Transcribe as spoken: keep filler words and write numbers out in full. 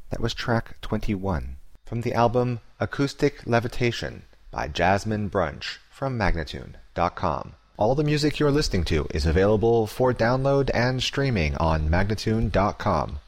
That was track twenty-one from the album Acoustic Levitation by Jasmine Brunch from Magnatune dot com. All the music you're listening to is available for download and streaming on Magnatune dot com.